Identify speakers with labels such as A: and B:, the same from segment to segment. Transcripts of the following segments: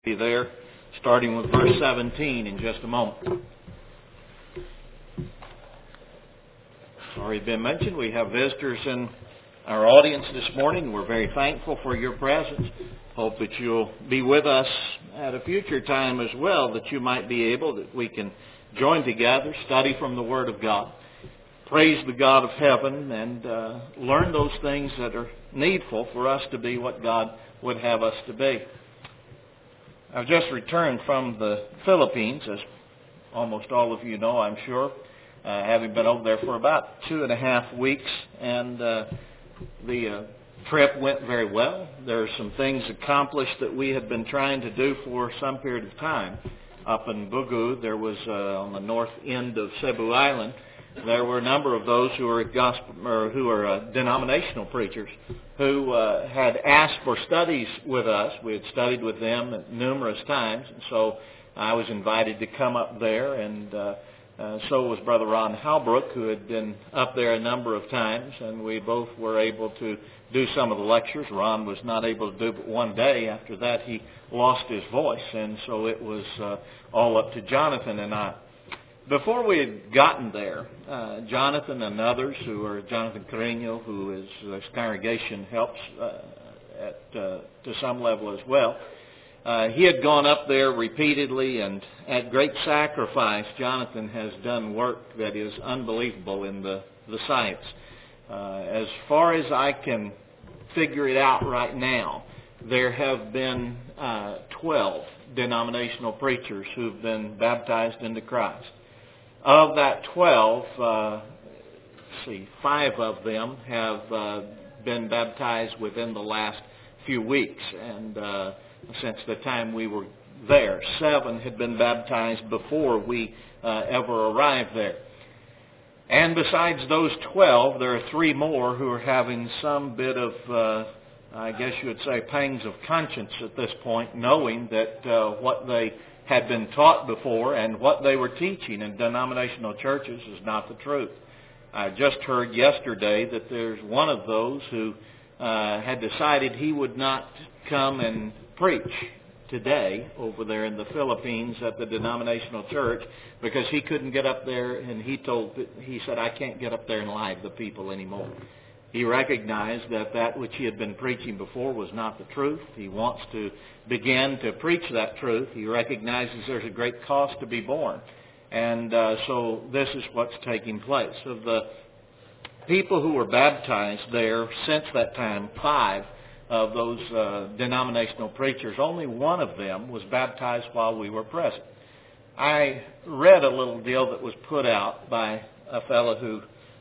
A: Be there, starting with verse 17 in just a moment. Already been mentioned, we have visitors in our audience this morning. We're very thankful for your presence. Hope that you'll be with us at a future time as well, that you might be able, that we can join together, study from the Word of God, praise the God of heaven, and learn those things that are needful for us to be what God would have us to be. I've just returned from the Philippines, as almost all of you know, I'm sure, having been over there for about 2.5 weeks, and the trip went very well. There are some things accomplished that we had been trying to do for some period of time. Up in Bugu, there was on the north end of Cebu Island, there were a number of those who were denominational preachers who had asked for studies with us. We had studied with them numerous times, and so I was invited to come up there, and so was Brother Ron Halbrook, who had been up there a number of times, and we both were able to do some of the lectures. Ron was not able to do but one day. After that, he lost his voice, and so it was all up to Jonathan and I. Before we had gotten there, Jonathan and others, Jonathan Carreño, who is this congregation helps to some level as well, he had gone up there repeatedly, and at great sacrifice, Jonathan has done work that is unbelievable in the science. As far as I can figure it out right now, there have been 12 denominational preachers who've been baptized into Christ. Of that 12, 5 of them have been baptized within the last few weeks. And since the time we were there, 7 had been baptized before we ever arrived there. And besides those 12, there are 3 more who are having some bit of, I guess you would say, pangs of conscience at this point, knowing that what they had been taught before and what they were teaching in denominational churches is not the truth. I just heard yesterday that there's one of those who had decided he would not come and preach today over there in the Philippines at the denominational church because he couldn't get up there, and he said, I can't get up there and lie to the people anymore. He recognized that which he had been preaching before was not the truth. He wants to begin to preach that truth. He recognizes there's a great cost to be borne. And so this is what's taking place. Of the people who were baptized there since that time, 5 of those denominational preachers, only one of them was baptized while we were present. I read a little deal that was put out by a fellow who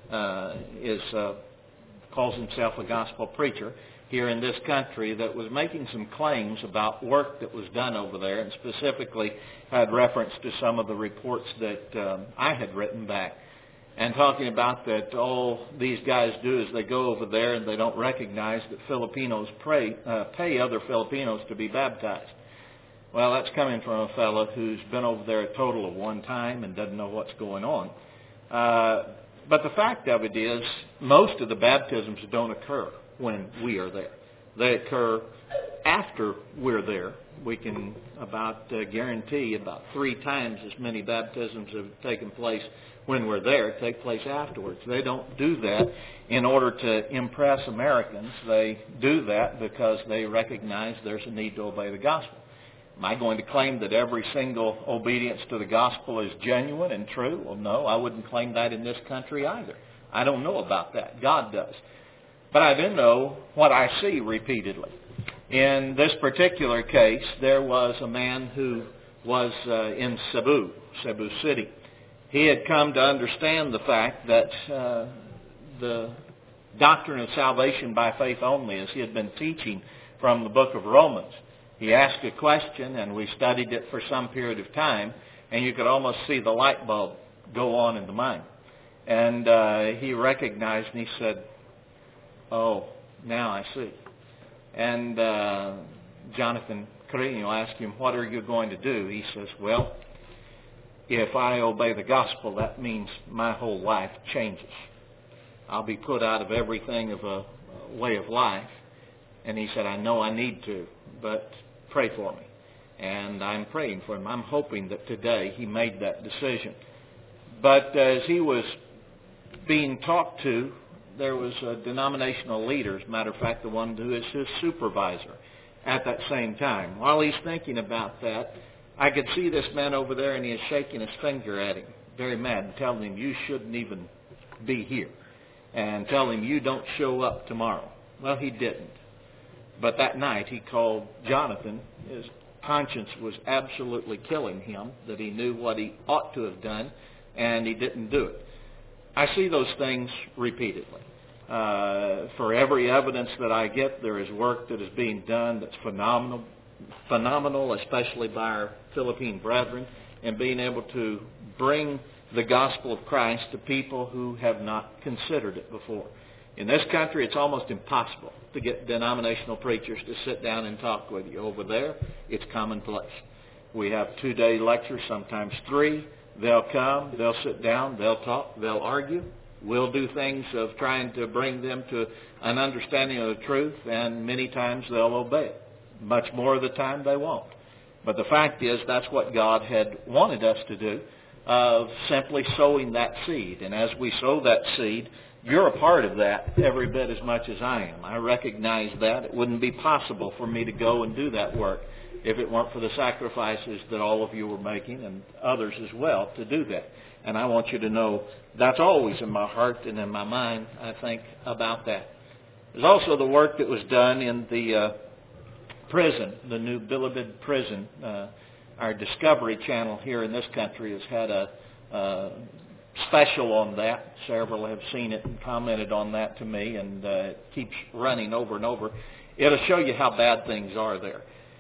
A: calls himself a gospel preacher here in this country that was making some claims about work that was done over there, and specifically had reference to some of the reports that I had written back, and talking about that all these guys do is they go over there and they don't recognize that Filipinos pay other Filipinos to be baptized. Well, that's coming from a fellow who's been over there a total of 1 time and doesn't know what's going on. But the fact of it is, most of the baptisms don't occur when we are there. They occur after we're there. We can guarantee about 3 times as many baptisms have taken place when we're there take place afterwards. They don't do that in order to impress Americans. They do that because they recognize there's a need to obey the gospel. Am I going to claim that every single obedience to the gospel is genuine and true? Well, no, I wouldn't claim that in this country either. I don't know about that. God does. But I do know what I see repeatedly. In this particular case, there was a man who was in Cebu City. He had come to understand the fact that the doctrine of salvation by faith only, as he had been teaching from the book of Romans. He asked a question, and we studied it for some period of time, and you could almost see the light bulb go on in the mind. And he recognized, and he said, oh, now I see. And Jonathan Carreño asked him, what are you going to do? He says, well, if I obey the gospel, that means my whole life changes. I'll be put out of everything of a way of life. And he said, I know I need to, but pray for me. And I'm praying for him. I'm hoping that today he made that decision. But as he was being talked to, there was a denominational leader, as a matter of fact, the one who is his supervisor at that same time. While he's thinking about that, I could see this man over there, and he is shaking his finger at him, very mad, and telling him, you shouldn't even be here, and telling him, you don't show up tomorrow. Well, he didn't. But that night, he called Jonathan. His conscience was absolutely killing him, that he knew what he ought to have done, and he didn't do it. I see those things repeatedly. For every evidence that I get, there is work that is being done that's phenomenal, especially by our Philippine brethren, and being able to bring the gospel of Christ to people who have not considered it before. In this country, it's almost impossible to get denominational preachers to sit down and talk with you. Over there, it's commonplace. We have 2-day lectures, sometimes 3. They'll come, they'll sit down, they'll talk, they'll argue. We'll do things of trying to bring them to an understanding of the truth, and many times they'll obey it. Much more of the time they won't. But the fact is, that's what God had wanted us to do, of simply sowing that seed. And as we sow that seed, you're a part of that every bit as much as I am. I recognize that. It wouldn't be possible for me to go and do that work if it weren't for the sacrifices that all of you were making, and others as well, to do that. And I want you to know that's always in my heart and in my mind, I think, about that. There's also the work that was done in the prison, the new Bilibid prison. Our Discovery Channel here in this country has had a special on that. Several have seen it and commented on that to me, and it keeps running over and over. It'll show you how bad things are there.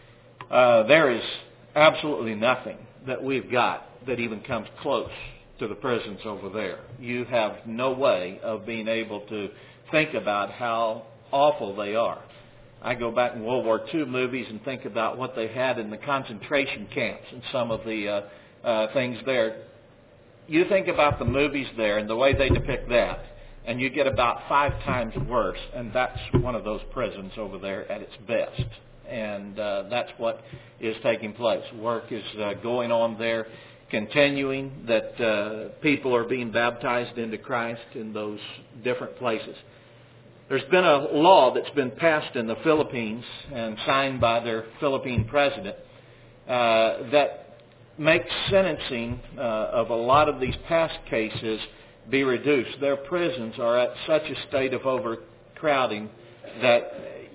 A: There is absolutely nothing that we've got that even comes close to the prisons over there. You have no way of being able to think about how awful they are. I go back in World War II movies and think about what they had in the concentration camps and some of the things there. You think about the movies there and the way they depict that, and you get about 5 times worse, and that's one of those prisons over there at its best. And that's what is taking place. Work is going on there, continuing, that people are being baptized into Christ in those different places. There's been a law that's been passed in the Philippines and signed by their Philippine president that makes sentencing of a lot of these past cases be reduced. Their prisons are at such a state of overcrowding that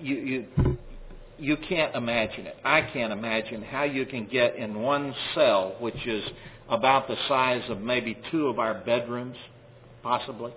A: you can't imagine it. I can't imagine how you can get in one cell, which is about the size of maybe 2 of our bedrooms, possibly.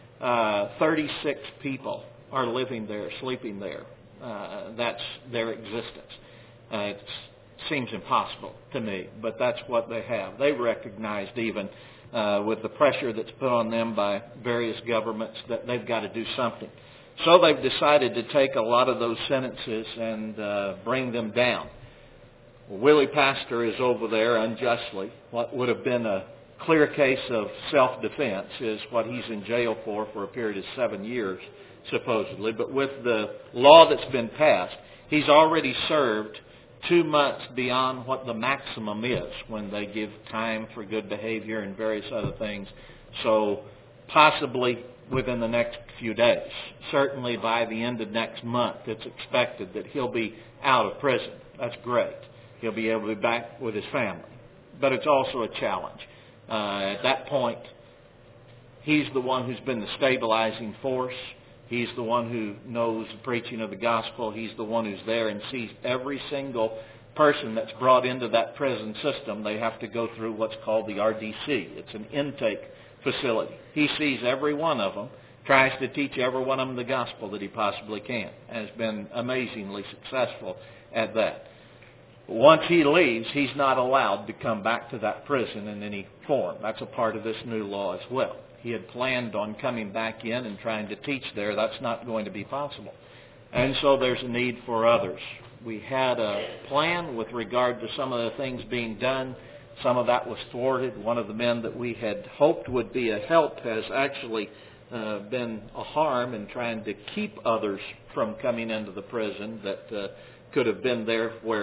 A: 36 people are living there, sleeping there. That's their existence. It seems impossible to me, but that's what they have. They recognized, even with the pressure that's put on them by various governments, that they've got to do something. So they've decided to take a lot of those sentences and bring them down. Willie Pastor is over there unjustly. What would have been a clear case of self-defense is what he's in jail for a period of 7 years, supposedly. But with the law that's been passed, he's already served 2 months beyond what the maximum is when they give time for good behavior and various other things. So possibly within the next few days, certainly by the end of next month, it's expected that he'll be out of prison. That's great. He'll be able to be back with his family. But it's also a challenge. At that point, he's the one who's been the stabilizing force. He's the one who knows the preaching of the gospel. He's the one who's there and sees every single person that's brought into that prison system. They have to go through what's called the RDC. It's an intake facility. He sees every one of them, tries to teach every one of them the gospel that he possibly can, and has been amazingly successful at that. Once he leaves, he's not allowed to come back to that prison in any form. That's a part of this new law as well. He had planned on coming back in and trying to teach there. That's not going to be possible. And so there's a need for others. We had a plan with regard to some of the things being done. Some of that was thwarted. One of the men that we had hoped would be a help has actually been a harm in trying to keep others from coming into the prison that could have been there, where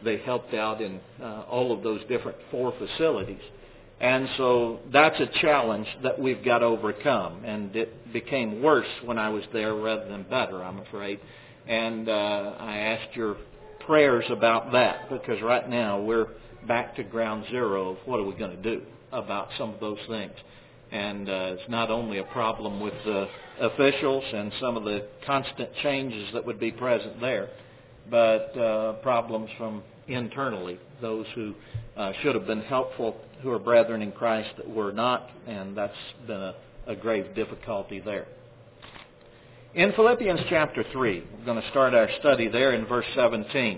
A: They helped out in all of those different 4 facilities. And so that's a challenge that we've got to overcome. And it became worse when I was there rather than better, I'm afraid. And I asked your prayers about that, because right now we're back to ground zero of what are we going to do about some of those things. And it's not only a problem with the officials and some of the constant changes that would be present there, but problems from internally, those who should have been helpful, who are brethren in Christ that were not, and that's been a grave difficulty there. In Philippians chapter 3, we're going to start our study there in verse 17.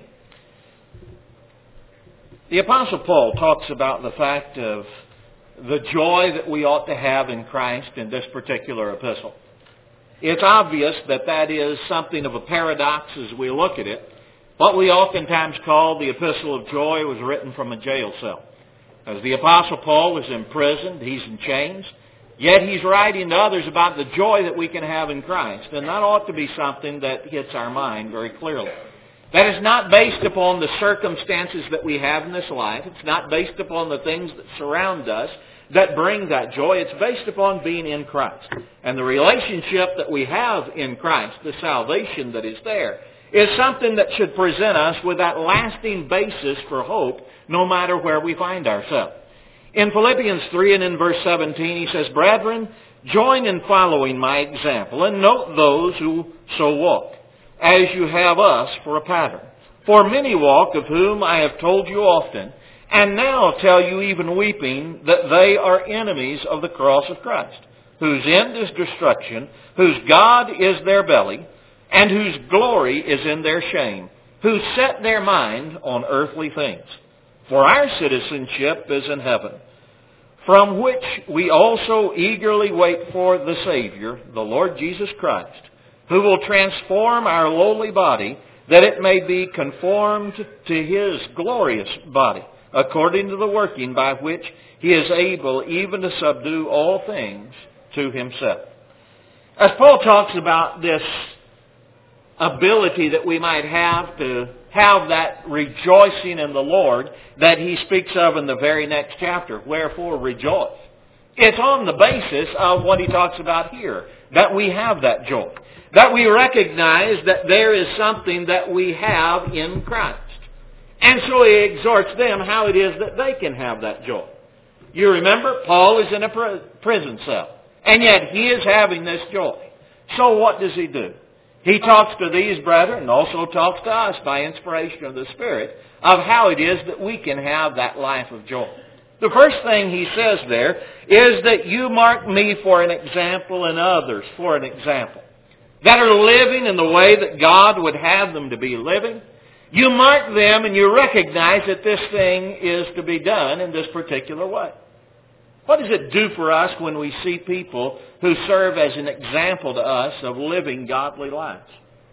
A: The Apostle Paul talks about the fact of the joy that we ought to have in Christ in this particular epistle. It's obvious that that is something of a paradox as we look at it. What we oftentimes call the epistle of joy was written from a jail cell. As the Apostle Paul was imprisoned, he's in chains, yet he's writing to others about the joy that we can have in Christ. And that ought to be something that hits our mind very clearly. That is not based upon the circumstances that we have in this life. It's not based upon the things that surround us that bring that joy. It's based upon being in Christ. And the relationship that we have in Christ, the salvation that is there, is something that should present us with that lasting basis for hope no matter where we find ourselves. In Philippians 3 and in verse 17 he says, "Brethren, join in following my example and note those who so walk, as you have us for a pattern. For many walk, of whom I have told you often, and now tell you even weeping, that they are enemies of the cross of Christ, whose end is destruction, whose God is their belly, and whose glory is in their shame, who set their mind on earthly things. For our citizenship is in heaven, from which we also eagerly wait for the Savior, the Lord Jesus Christ, who will transform our lowly body, that it may be conformed to His glorious body, according to the working by which He is able even to subdue all things to Himself." As Paul talks about this ability that we might have to have that rejoicing in the Lord that he speaks of in the very next chapter, "Wherefore rejoice." It's on the basis of what he talks about here, that we have that joy. That we recognize that there is something that we have in Christ. And so he exhorts them how it is that they can have that joy. You remember, Paul is in a prison cell, and yet he is having this joy. So what does he do? He talks to these brethren and also talks to us by inspiration of the Spirit of how it is that we can have that life of joy. The first thing he says there is that you mark me for an example and others for an example, that are living in the way that God would have them to be living. You mark them and you recognize that this thing is to be done in this particular way. What does it do for us when we see people who serve as an example to us of living godly lives?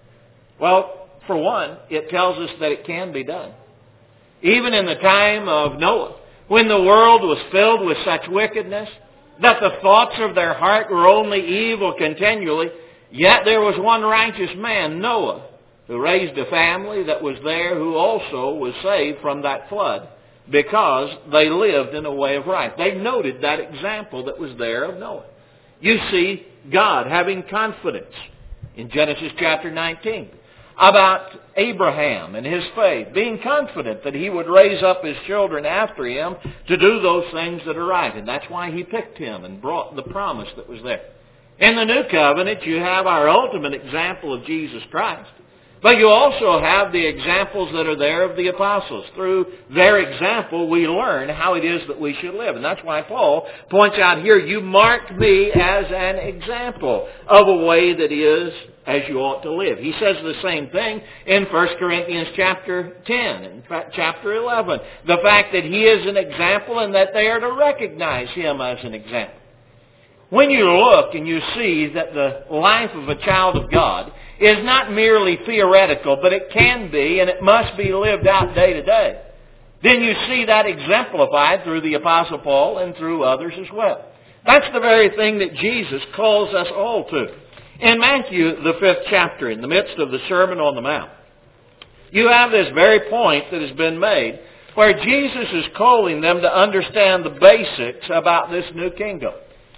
A: Well, for one, it tells us that it can be done. Even in the time of Noah, when the world was filled with such wickedness, that the thoughts of their heart were only evil continually, yet there was one righteous man, Noah, who raised a family that was there who also was saved from that flood, because they lived in a way of right. They noted that example that was there of Noah. You see God having confidence in Genesis chapter 19 about Abraham and his faith, being confident that he would raise up his children after him to do those things that are right. And that's why he picked him and brought the promise that was there. In the New Covenant, you have our ultimate example of Jesus Christ. But you also have the examples that are there of the apostles. Through their example, we learn how it is that we should live. And that's why Paul points out here, you marked me as an example of a way that is as you ought to live. He says the same thing in 1 Corinthians chapter 10, in fact, chapter 11. The fact that he is an example and that they are to recognize him as an example. When you look and you see that the life of a child of God is not merely theoretical, but it can be and it must be lived out day to day, then you see that exemplified through the Apostle Paul and through others as well. That's the very thing that Jesus calls us all to. In Matthew, the 5th chapter, in the midst of the Sermon on the Mount, you have this very point that has been made where Jesus is calling them to understand the basics about this new kingdom.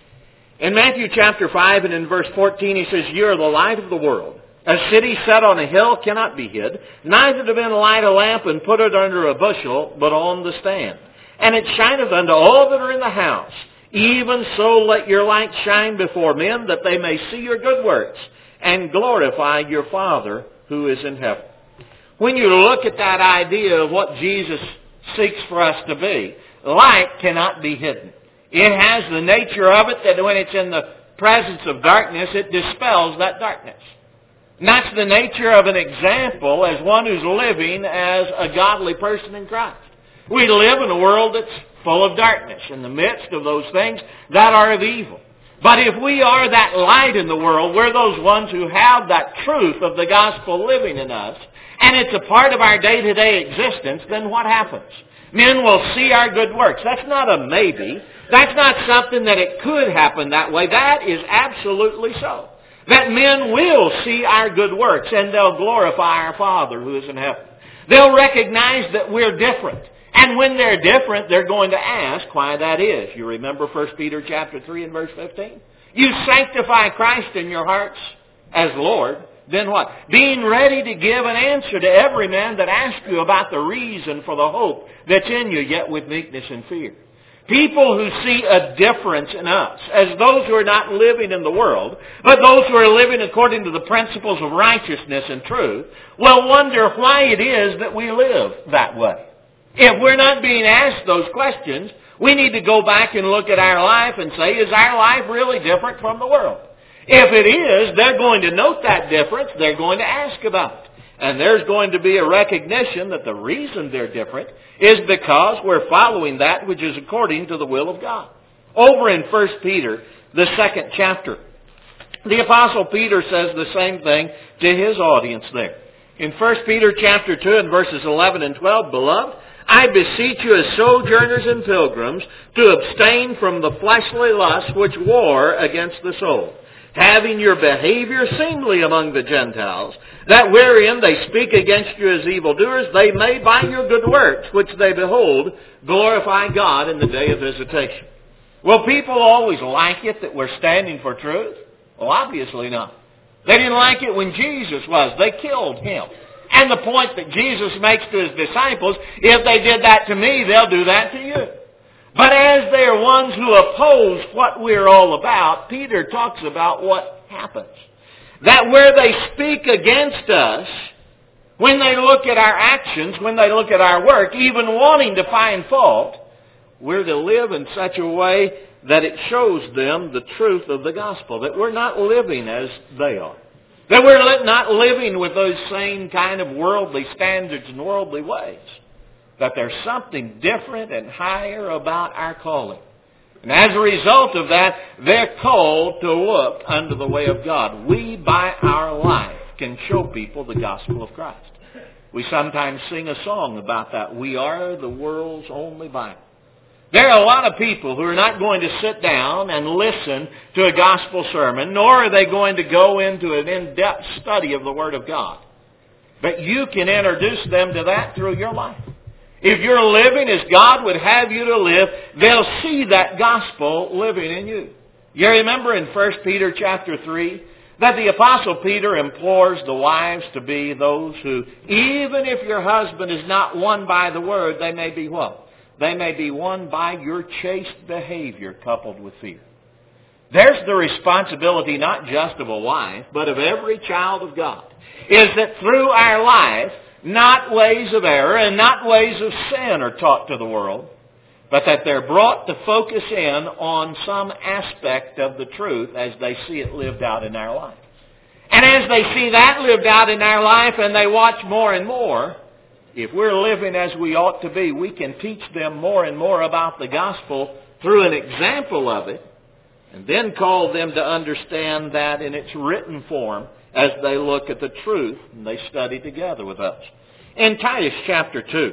A: In Matthew chapter 5 and in verse 14 he says, "You are the light of the world. A city set on a hill cannot be hid. Neither do men light a lamp and put it under a bushel, but on the stand. And it shineth unto all that are in the house. Even so let your light shine before men, that they may see your good works and glorify your Father who is in heaven." When you look at that idea of what Jesus seeks for us to be, light cannot be hidden. It has the nature of it that when it's in the presence of darkness, it dispels that darkness. And that's the nature of an example as one who's living as a godly person in Christ. We live in a world that's full of darkness in the midst of those things that are of evil. But if we are that light in the world, we're those ones who have that truth of the gospel living in us, and it's a part of our day-to-day existence, then what happens? Men will see our good works. That's not a maybe. That's not something that it could happen that way. That is absolutely so. That men will see our good works and they'll glorify our Father who is in heaven. They'll recognize that we're different. And when they're different, they're going to ask why that is. You remember 1 Peter chapter 3 and verse 15? You sanctify Christ in your hearts as Lord. Then what? Being ready to give an answer to every man that asks you about the reason for the hope that's in you, yet with meekness and fear. People who see a difference in us as those who are not living in the world, but those who are living according to the principles of righteousness and truth, will wonder why it is that we live that way. If we're not being asked those questions, we need to go back and look at our life and say, is our life really different from the world? If it is, they're going to note that difference. They're going to ask about it. And there's going to be a recognition that the reason they're different is because we're following that which is according to the will of God. Over in 1 Peter, the 2nd chapter, the Apostle Peter says the same thing to his audience there. In 1 Peter chapter 2 and verses 11 and 12, "Beloved, I beseech you as sojourners and pilgrims to abstain from the fleshly lusts which war against the soul, having your behavior seemly among the Gentiles, that wherein they speak against you as evildoers, they may by your good works, which they behold, glorify God in the day of visitation." Will people always like it that we're standing for truth? Well, obviously not. They didn't like it when Jesus was. They killed him. And the point that Jesus makes to his disciples, if they did that to me, they'll do that to you. But as they are ones who oppose what we're all about, Peter talks about what happens. That where they speak against us, when they look at our actions, when they look at our work, even wanting to find fault, we're to live in such a way that it shows them the truth of the gospel, that we're not living as they are. That we're not living with those same kind of worldly standards and worldly ways. That there's something different and higher about our calling. And as a result of that, they're called to look under the way of God. We, by our life, can show people the gospel of Christ. We sometimes sing a song about that. We are the world's only Bible. There are a lot of people who are not going to sit down and listen to a gospel sermon, nor are they going to go into an in-depth study of the Word of God. But you can introduce them to that through your life. If you're living as God would have you to live, they'll see that gospel living in you. You remember in 1 Peter chapter 3 that the Apostle Peter implores the wives to be those who, even if your husband is not won by the Word, they may be what? They may be won by your chaste behavior coupled with fear. There's the responsibility not just of a wife, but of every child of God, is that through our life, not ways of error and not ways of sin are taught to the world, but that they're brought to focus in on some aspect of the truth as they see it lived out in our life. And as they see that lived out in our life and they watch more and more, if we're living as we ought to be, we can teach them more and more about the gospel through an example of it, and then call them to understand that in its written form as they look at the truth and they study together with us. In Titus chapter 2,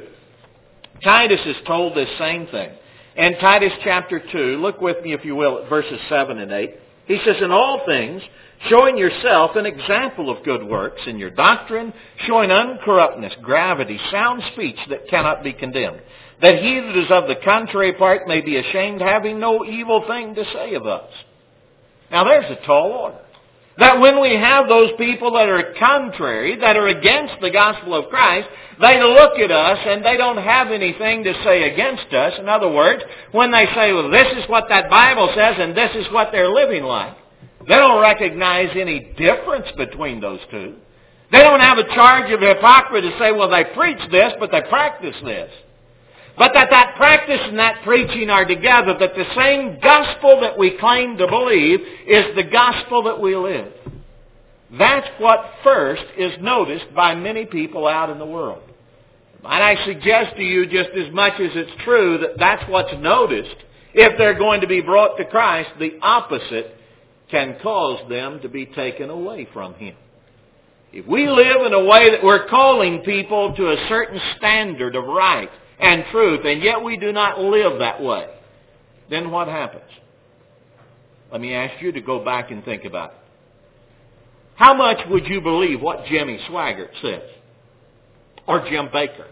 A: Titus is told this same thing. In Titus chapter 2, look with me if you will at verses 7 and 8. He says, "In all things showing yourself an example of good works in your doctrine, showing uncorruptness, gravity, sound speech that cannot be condemned, that he that is of the contrary part may be ashamed, having no evil thing to say of us. Now there's a tall order. That when we have those people that are contrary, that are against the gospel of Christ, they look at us and they don't have anything to say against us. In other words, when they say, well, this is what that Bible says and this is what they're living like, they don't recognize any difference between those two. They don't have a charge of hypocrisy to say, well, they preach this, but they practice this. But that practice and that preaching are together, that the same gospel that we claim to believe is the gospel that we live. That's what first is noticed by many people out in the world. And I suggest to you, just as much as it's true that that's what's noticed, if they're going to be brought to Christ, the opposite can cause them to be taken away from Him. If we live in a way that we're calling people to a certain standard of right and truth, and yet we do not live that way, then what happens? Let me ask you to go back and think about it. How much would you believe what Jimmy Swaggart says? Or Jim Baker?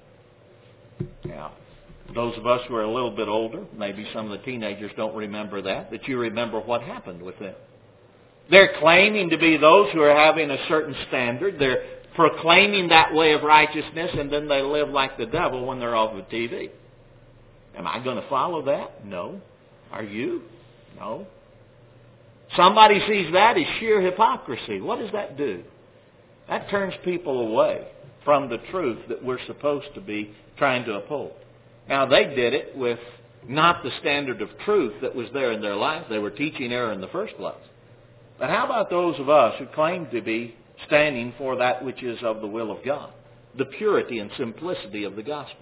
A: Now, those of us who are a little bit older, maybe some of the teenagers don't remember that you remember what happened with them. They're claiming to be those who are having a certain standard. They're proclaiming that way of righteousness, and then they live like the devil when they're off of TV. Am I going to follow that? No. Are you? No. Somebody sees that as sheer hypocrisy. What does that do? That turns people away from the truth that we're supposed to be trying to uphold. Now, they did it with not the standard of truth that was there in their life. They were teaching error in the first place. But how about those of us who claim to be standing for that which is of the will of God? The purity and simplicity of the gospel.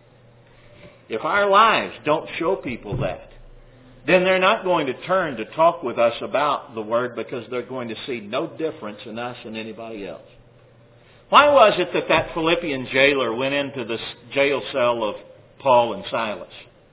A: If our lives don't show people that, then they're not going to turn to talk with us about the Word, because they're going to see no difference in us and anybody else. Why was it that Philippian jailer went into the jail cell of Paul and Silas?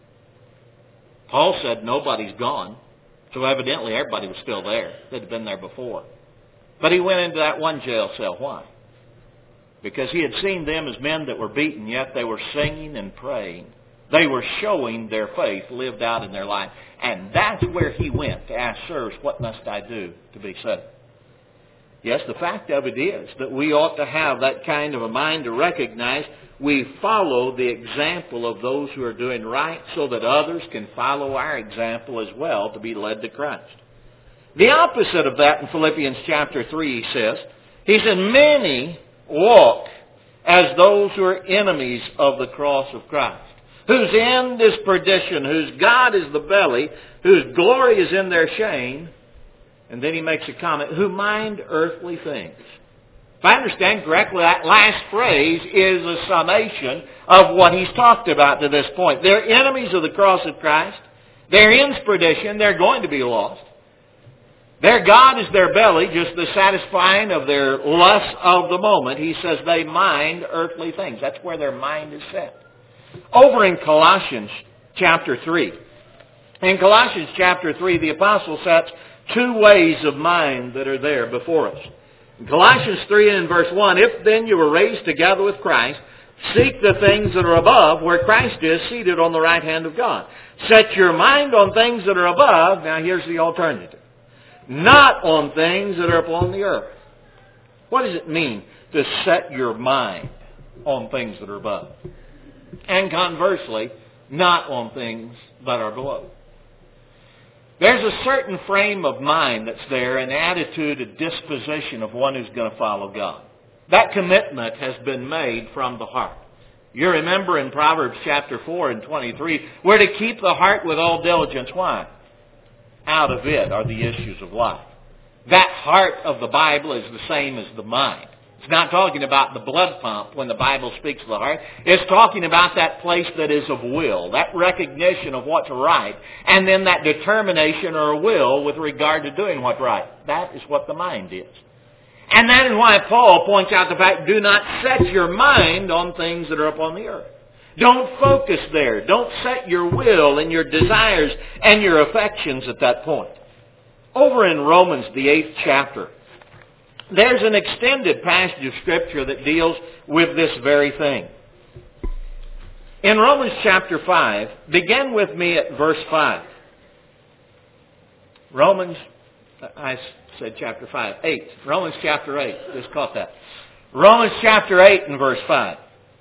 A: Paul said nobody's gone. So evidently everybody was still there. They'd been there before. But he went into that one jail cell. Why? Because he had seen them as men that were beaten, yet they were singing and praying. They were showing their faith lived out in their life. And that's where he went to ask, sirs, what must I do to be saved? Yes, the fact of it is that we ought to have that kind of a mind to recognize we follow the example of those who are doing right, so that others can follow our example as well to be led to Christ. The opposite of that in Philippians chapter 3, he said, many walk as those who are enemies of the cross of Christ, whose end is perdition, whose God is the belly, whose glory is in their shame. And then he makes a comment, who mind earthly things. If I understand correctly, that last phrase is a summation of what he's talked about to this point. They're enemies of the cross of Christ. They're in perdition. They're going to be lost. Their God is their belly, just the satisfying of their lusts of the moment. He says they mind earthly things. That's where their mind is set. Over in Colossians chapter 3. In Colossians chapter 3, the apostle sets two ways of mind that are there before us. In Colossians 3 and verse 1, if then you were raised together with Christ, seek the things that are above, where Christ is seated on the right hand of God. Set your mind on things that are above. Now here's the alternative. Not on things that are upon the earth. What does it mean to set your mind on things that are above? And conversely, not on things that are below. There's a certain frame of mind that's there, an attitude, a disposition of one who's going to follow God. That commitment has been made from the heart. You remember in Proverbs chapter 4 and 23, we're to keep the heart with all diligence. Why? Out of it are the issues of life. That heart of the Bible is the same as the mind. It's not talking about the blood pump when the Bible speaks of the heart. It's talking about that place that is of will, that recognition of what's right, and then that determination or will with regard to doing what's right. That is what the mind is. And that is why Paul points out the fact, do not set your mind on things that are upon the earth. Don't focus there. Don't set your will and your desires and your affections at that point. Over in Romans, the 8th chapter, there's an extended passage of Scripture that deals with this very thing. In Romans chapter 5, begin with me at verse 5. I said chapter 5, 8. Romans chapter 8, just caught that. Romans chapter 8 and verse 5.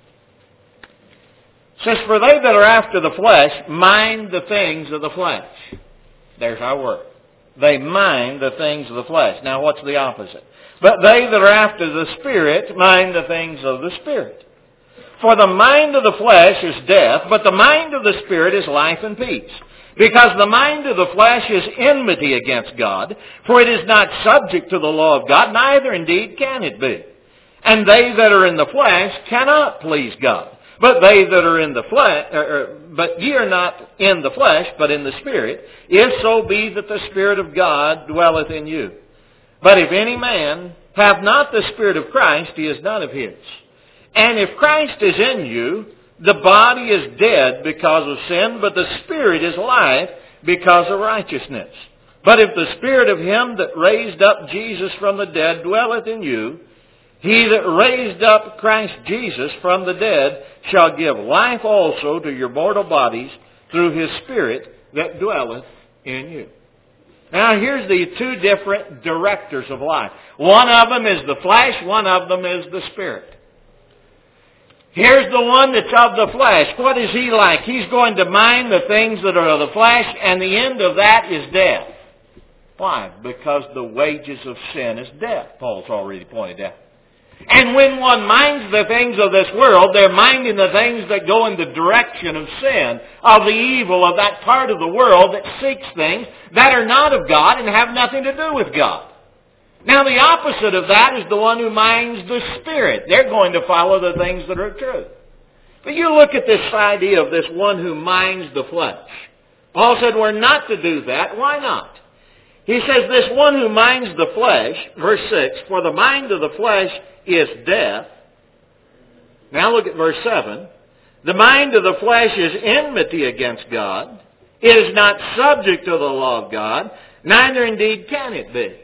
A: It says, "For they that are after the flesh mind the things of the flesh." There's our word. They mind the things of the flesh. Now what's the opposite? "But they that are after the Spirit mind the things of the Spirit. For the mind of the flesh is death, but the mind of the Spirit is life and peace. Because the mind of the flesh is enmity against God, for it is not subject to the law of God, neither indeed can it be. And they that are in the flesh cannot please God. But they that are in the flesh, but ye are not in the flesh, but in the Spirit, if so be that the Spirit of God dwelleth in you. But if any man have not the Spirit of Christ, he is none of his. And if Christ is in you, the body is dead because of sin, but the Spirit is life because of righteousness. But if the Spirit of him that raised up Jesus from the dead dwelleth in you, he that raised up Christ Jesus from the dead shall give life also to your mortal bodies through his Spirit that dwelleth in you." Now here's the two different directors of life. One of them is the flesh, one of them is the Spirit. Here's the one that's of the flesh. What is he like? He's going to mind the things that are of the flesh, and the end of that is death. Why? Because the wages of sin is death, Paul's already pointed out. And when one minds the things of this world, they're minding the things that go in the direction of sin, of the evil of that part of the world that seeks things that are not of God and have nothing to do with God. Now the opposite of that is the one who minds the Spirit. They're going to follow the things that are true. But you look at this idea of this one who minds the flesh. Paul said we're not to do that. Why not? He says this one who minds the flesh, verse 6, "For the mind of the flesh is death." Now look at verse 7. "The mind of the flesh is enmity against God. It is not subject to the law of God, neither indeed can it be."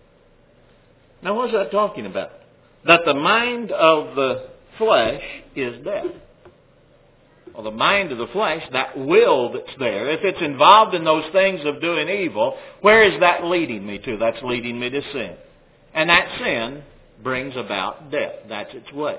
A: Now what is that talking about? That the mind of the flesh is death. Well, the mind of the flesh, that will that's there, if it's involved in those things of doing evil, where is that leading me to? That's leading me to sin. And that sin brings about death. That's its wage.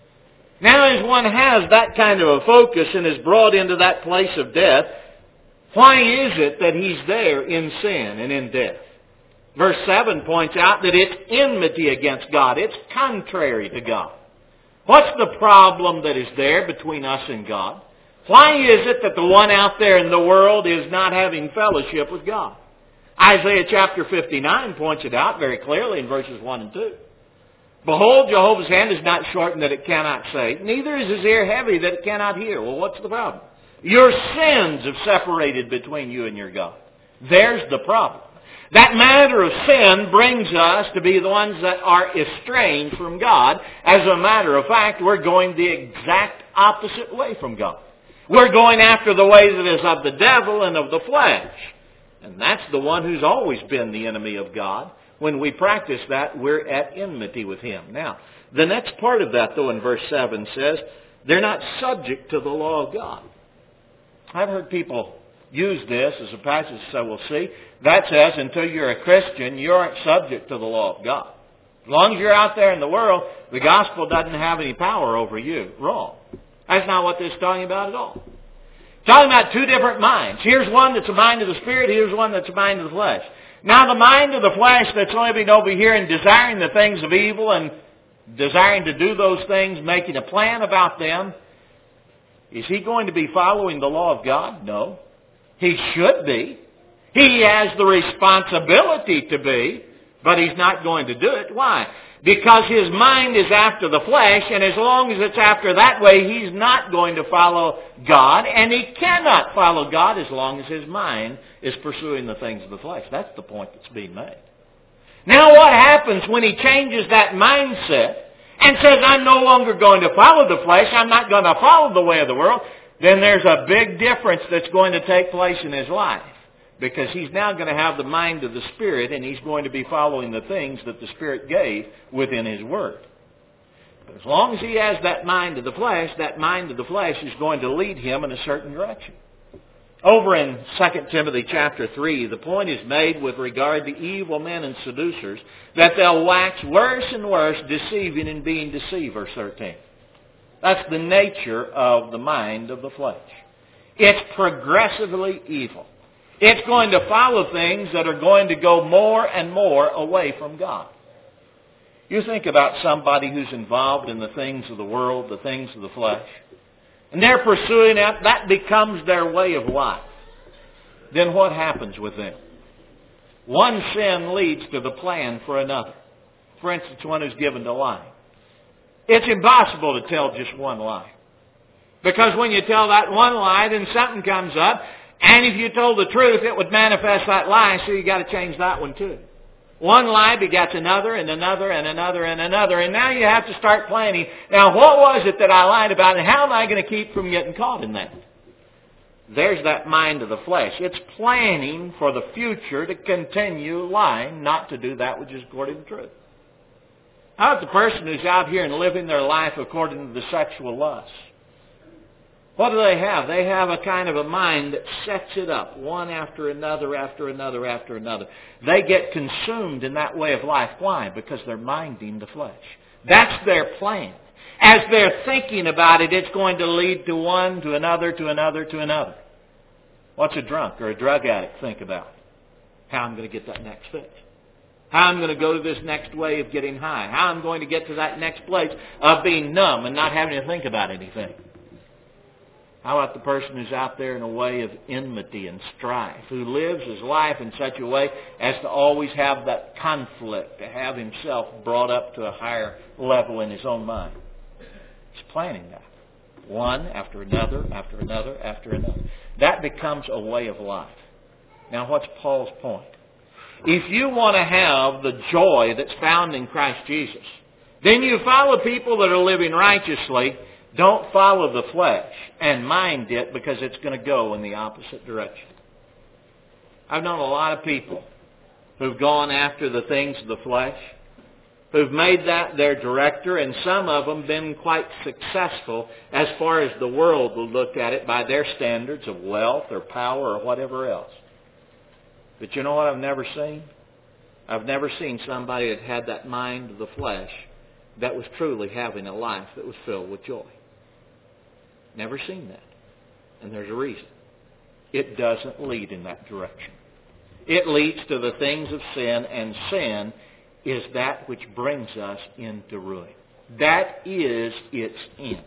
A: Now as one has that kind of a focus and is brought into that place of death, why is it that he's there in sin and in death? Verse 7 points out that it's enmity against God. It's contrary to God. What's the problem that is there between us and God? Why is it that the one out there in the world is not having fellowship with God? Isaiah chapter 59 points it out very clearly in verses 1 and 2. "Behold, Jehovah's hand is not shortened that it cannot save, neither is his ear heavy that it cannot hear." Well, what's the problem? Your sins have separated between you and your God. There's the problem. That matter of sin brings us to be the ones that are estranged from God. As a matter of fact, we're going the exact opposite way from God. We're going after the way that is of the devil and of the flesh. And that's the one who's always been the enemy of God. When we practice that, we're at enmity with him. Now, the next part of that, though, in verse 7 says, they're not subject to the law of God. I've heard people use this as a passage, so we'll see. That says, until you're a Christian, you aren't subject to the law of God. As long as you're out there in the world, the gospel doesn't have any power over you. Wrong. That's not what this is talking about at all. It's talking about two different minds. Here's one that's a mind of the Spirit. Here's one that's a mind of the flesh. Now the mind of the flesh that's living over here and desiring the things of evil and desiring to do those things, making a plan about them, is he going to be following the law of God? No. He should be. He has the responsibility to be, but he's not going to do it. Why? Because his mind is after the flesh, and as long as it's after that way, he's not going to follow God, and he cannot follow God as long as his mind is pursuing the things of the flesh. That's the point that's being made. Now what happens when he changes that mindset and says, I'm no longer going to follow the flesh, I'm not going to follow the way of the world? Then there's a big difference that's going to take place in his life. because he's now going to have the mind of the Spirit, and he's going to be following the things that the Spirit gave within his Word. But as long as he has that mind of the flesh, that mind of the flesh is going to lead him in a certain direction. Over in 2 Timothy chapter 3, the point is made with regard to evil men and seducers, that they'll wax worse and worse, deceiving and being deceived, verse 13. That's the nature of the mind of the flesh. It's progressively evil. It's going to follow things that are going to go more and more away from God. You think about somebody who's involved in the things of the world, the things of the flesh, and they're pursuing that. That becomes their way of life. Then what happens with them? One sin leads to the plan for another. For instance, one who's given to lying. It's impossible to tell just one lie. Because when you tell that one lie, then something comes up, and if you told the truth, it would manifest that lie, so you got to change that one too. One lie begets another and another and another and another, and now you have to start planning. Now, what was it that I lied about, and how am I going to keep from getting caught in that? There's that mind of the flesh. It's planning for the future to continue lying, not to do that which is according to truth. How about the person who's out here and living their life according to the sexual lust? What do they have? They have a kind of a mind that sets it up one after another, after another, after another. They get consumed in that way of life. Why? Because they're minding the flesh. That's their plan. As they're thinking about it, it's going to lead to one, to another, to another, to another. What's a drunk or a drug addict think about? How I'm going to get that next fix. How I'm going to go to this next way of getting high. How I'm going to get to that next place of being numb and not having to think about anything. How about the person who's out there in a way of enmity and strife, who lives his life in such a way as to always have that conflict, to have himself brought up to a higher level in his own mind? He's planning that. One after another, after another, after another. That becomes a way of life. Now, what's Paul's point? If you want to have the joy that's found in Christ Jesus, then you follow people that are living righteously. Don't follow the flesh and mind it, because it's going to go in the opposite direction. I've known a lot of people who've gone after the things of the flesh, who've made that their director, and some of them been quite successful as far as the world will look at it by their standards of wealth or power or whatever else. But you know what I've never seen? I've never seen somebody that had that mind of the flesh that was truly having a life that was filled with joy. Never seen that. And there's a reason. It doesn't lead in that direction. It leads to the things of sin, and sin is that which brings us into ruin. That is its end.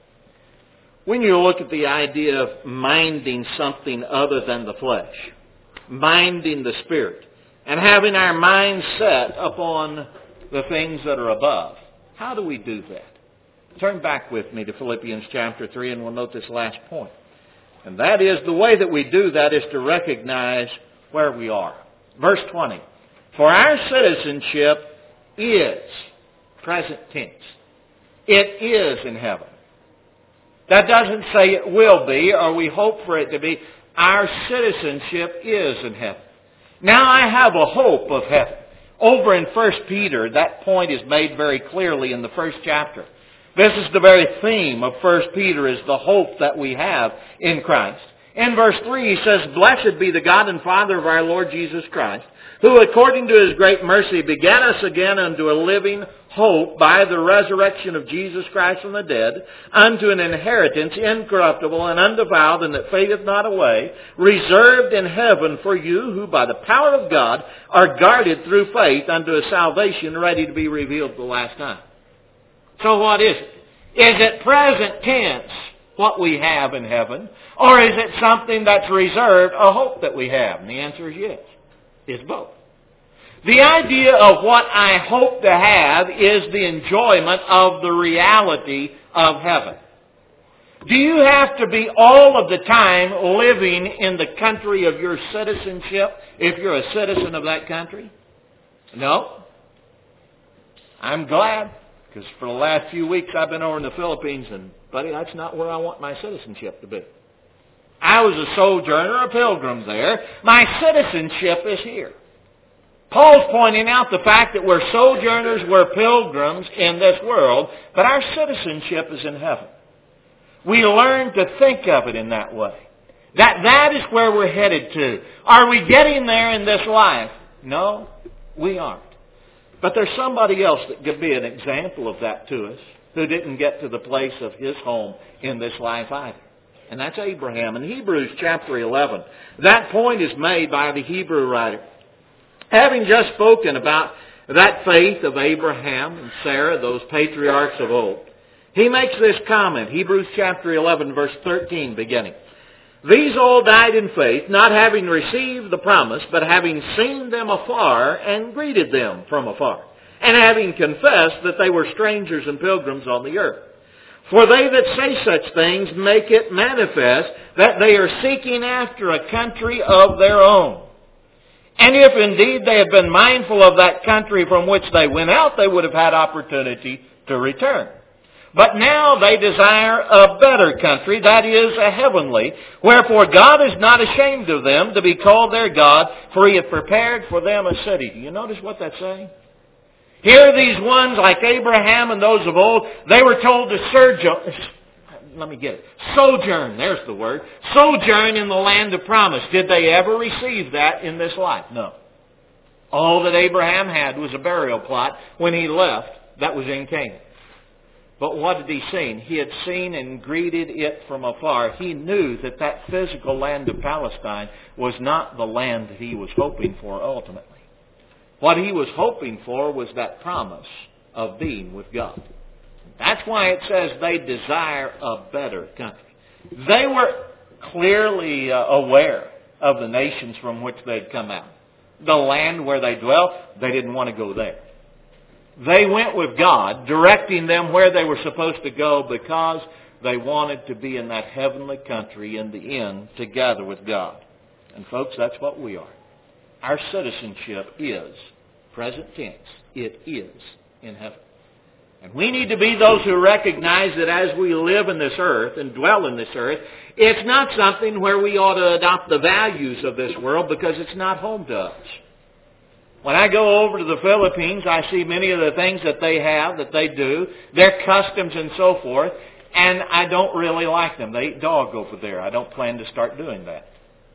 A: When you look at the idea of minding something other than the flesh, minding the Spirit, and having our mind set upon the things that are above, how do we do that? Turn back with me to Philippians chapter 3, and we'll note this last point. And that is, the way that we do that is to recognize where we are. Verse 20. For our citizenship is, present tense. It is in heaven. That doesn't say it will be, or we hope for it to be. Our citizenship is in heaven. Now I have a hope of heaven. Over in 1 Peter, that point is made very clearly in the first chapter. This is the very theme of 1 Peter, is the hope that we have in Christ. In verse 3 he says, Blessed be the God and Father of our Lord Jesus Christ, who according to His great mercy begat us again unto a living hope by the resurrection of Jesus Christ from the dead, unto an inheritance incorruptible and undefiled, and that fadeth not away, reserved in heaven for you, who by the power of God are guarded through faith unto a salvation ready to be revealed at the last time. So what is it? Is it present tense, what we have in heaven, or is it something that's reserved, a hope that we have? And the answer is yes. It's both. The idea of what I hope to have is the enjoyment of the reality of heaven. Do you have to be all of the time living in the country of your citizenship if you're a citizen of that country? No. I'm glad, because for the last few weeks I've been over in the Philippines, and buddy, that's not where I want my citizenship to be. I was a sojourner, a pilgrim there. My citizenship is here. Paul's pointing out the fact that we're sojourners, we're pilgrims in this world, but our citizenship is in heaven. We learn to think of it in that way. That is where we're headed to. Are we getting there in this life? No, we aren't. But there's somebody else that could be an example of that to us who didn't get to the place of his home in this life either. And that's Abraham. In Hebrews chapter 11, that point is made by the Hebrew writer. Having just spoken about that faith of Abraham and Sarah, those patriarchs of old, he makes this comment, Hebrews chapter 11, verse 13 beginning. These all died in faith, not having received the promise, but having seen them afar and greeted them from afar, and having confessed that they were strangers and pilgrims on the earth. For they that say such things make it manifest that they are seeking after a country of their own. And if indeed they had been mindful of that country from which they went out, they would have had opportunity to return. But now they desire a better country, that is, a heavenly. Wherefore God is not ashamed of them to be called their God, for He hath prepared for them a city. Do you notice what that's saying? Here these ones like Abraham and those of old, they were told to sojourn, there's the word. Sojourn in the land of promise. Did they ever receive that in this life? No. All that Abraham had was a burial plot when he left. That was in Canaan. But what had he seen? He had seen and greeted it from afar. He knew that that physical land of Palestine was not the land that he was hoping for ultimately. What he was hoping for was that promise of being with God. That's why it says they desire a better country. They were clearly aware of the nations from which they'd come out. The land where they dwelt, they didn't want to go there. They went with God, directing them where they were supposed to go because they wanted to be in that heavenly country in the end together with God. And folks, that's what we are. Our citizenship is, present tense, it is in heaven. And we need to be those who recognize that as we live in this earth and dwell in this earth, it's not something where we ought to adopt the values of this world because it's not home to us. When I go over to the Philippines, I see many of the things that they have, that they do, their customs and so forth, and I don't really like them. They eat dog over there. I don't plan to start doing that.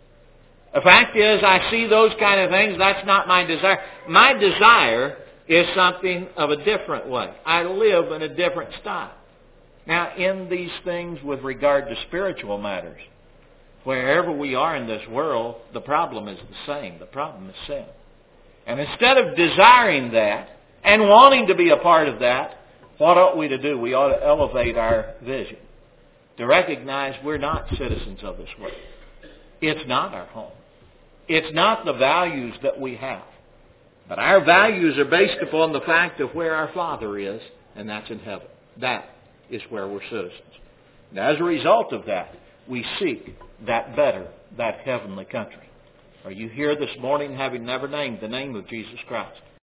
A: The fact is, I see those kind of things. That's not my desire. My desire is something of a different way. I live in a different style. Now, in these things with regard to spiritual matters, wherever we are in this world, the problem is the same. The problem is sin. And instead of desiring that and wanting to be a part of that, what ought we to do? We ought to elevate our vision to recognize we're not citizens of this world. It's not our home. It's not the values that we have. But our values are based upon the fact of where our Father is, and that's in heaven. That is where we're citizens. And as a result of that, we seek that better, that heavenly country. Are you here this morning having never named the name of Jesus Christ?